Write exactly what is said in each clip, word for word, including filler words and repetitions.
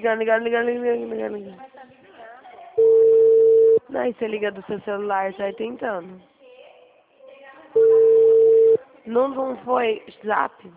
ligando, ligando, ligando, ligando, ligando, ligando. Aí você liga do seu celular, sai tentando. Não, não foi zap?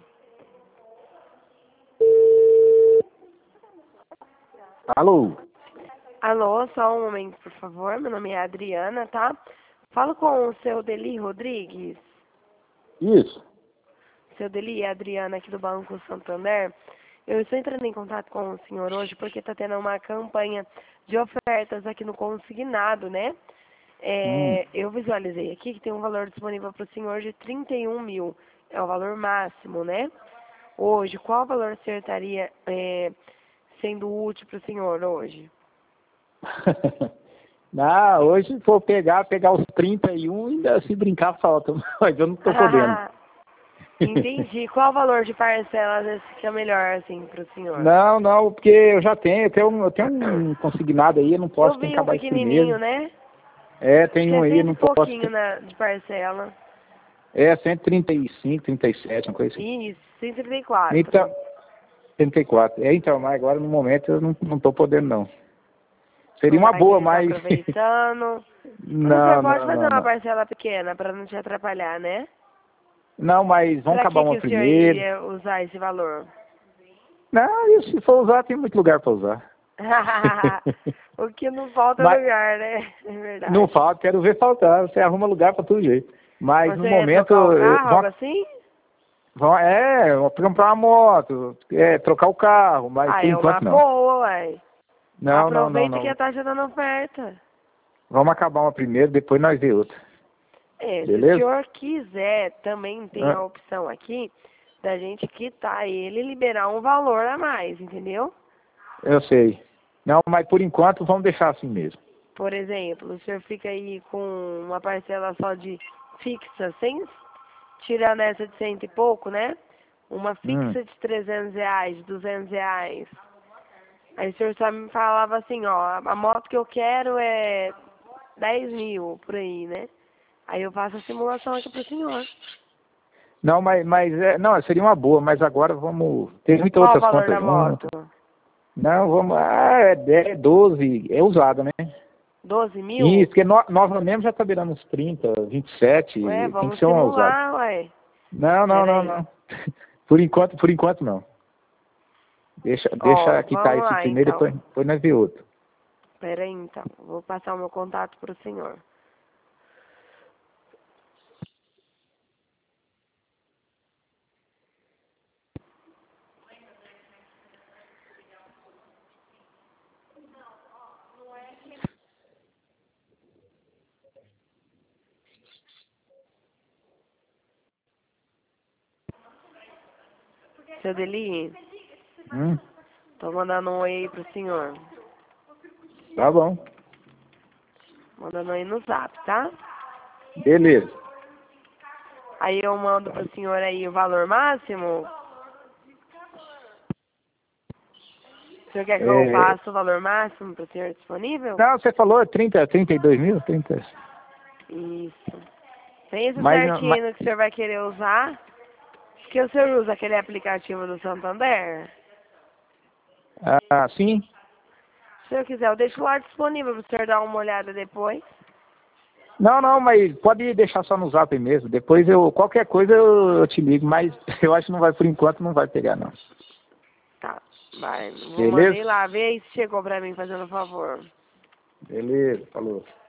Alô? Alô, só um momento, por favor. Meu nome é Adriana, tá? Falo com o seu Deli Rodrigues. Isso. Seu Deli, é Adriana aqui do Banco Santander. Eu estou entrando em contato com o senhor hoje porque está tendo uma campanha de ofertas aqui no consignado, né? Hum. É, eu visualizei aqui que tem um valor disponível para o senhor de trinta e um mil. É o valor máximo, né? Hoje, qual valor o senhor estaria é, sendo útil para o senhor hoje? Não, hoje se for pegar, pegar os trinta e um, ainda se brincar falta, mas eu não estou podendo. Entendi. Qual o valor de parcelas esse que é melhor, assim, para o senhor? Não, não, porque eu já tenho, eu tenho, eu tenho um consignado aí, eu não posso, Eu tem que vi um acabar esse pequenininho, mês. né? É, Acho tem que um é aí, cento e não posso. pouquinho na, de parcela. É, cento e trinta e cinco, trinta e sete, uma coisa assim. Isso, cento e trinta e quatro. Então, trinta e quatro. É, então, mas agora no momento eu não, não tô podendo não. Seria Não uma vai boa, querer estar mas... aproveitando. Mas o senhor não, pode não, fazer não, uma não. parcela pequena para não te atrapalhar, né? Não, mas vamos Para acabar que, uma que o senhor primeiro. iria usar esse valor? Não, e se for usar, tem muito lugar para usar. O que não falta é Mas lugar, né? É não verdade. falta, quero ver faltar. Você arruma lugar para todo jeito. Mas no Você ia momento, trocar o eu- carro, vão, algo assim? vão, é, vou comprar uma moto, é, trocar o carro, mas Ah, por é uma enquanto não. boa, uai. Não, não, não, Aproveita que a não. taxa tá na oferta. Vamos acabar uma primeiro, depois nós vê outra. É, se o Beleza? senhor quiser, também tem Ah, a opção aqui da gente quitar ele e liberar um valor a mais, entendeu? eu sei. Não, mas por enquanto vamos deixar assim mesmo. Por exemplo, o senhor fica aí com uma parcela só de fixa, sem tirar nessa de cento e pouco, né? Uma Hum. fixa de trezentos reais, de duzentos reais. Aí o senhor só me falava assim, ó, a moto que eu quero é dez mil, por aí, né? Aí eu faço a simulação aqui pro senhor. Não, mas, mas é, não, seria uma boa, mas agora vamos. Tem muitas Qual o outras valor contas da moto? juntas. Não, vamos. Ah, é dez, doze, é usada, né? doze mil? Isso, porque no, nós mesmo já tá beirando uns trinta, vinte e Ué, sete, tem que vamos ser uma usada. simular, ué. Não, não, Pera não, aí. não. Por enquanto, por enquanto não. Deixa, Ó, deixa quitar vamos esse lá primeiro, então. depois, depois nós vê outro. Pera aí então. Vou passar o meu contato pro senhor. Seu Deli, Hum, tô mandando um oi aí pro senhor. tá bom. Mandando um oi no zap, tá? Beleza. Aí eu mando Tá. pro senhor aí o valor máximo. O senhor quer que eu É, passe o valor máximo pro senhor disponível? não, você falou trinta, trinta e dois mil? trinta. Isso. Pensa Mas, mas, certinho no que o senhor vai querer usar. Que o senhor usa aquele aplicativo do Santander? ah, sim. Se o senhor quiser, eu deixo lá disponível para o senhor dar uma olhada depois. Não, não, mas pode deixar só no zap mesmo. Depois eu, qualquer coisa eu, eu te ligo, mas eu acho que não vai, por enquanto não vai pegar não. Tá, vai. Vou Beleza? mandei lá, vê aí se chegou pra mim, fazendo um favor. Beleza, falou.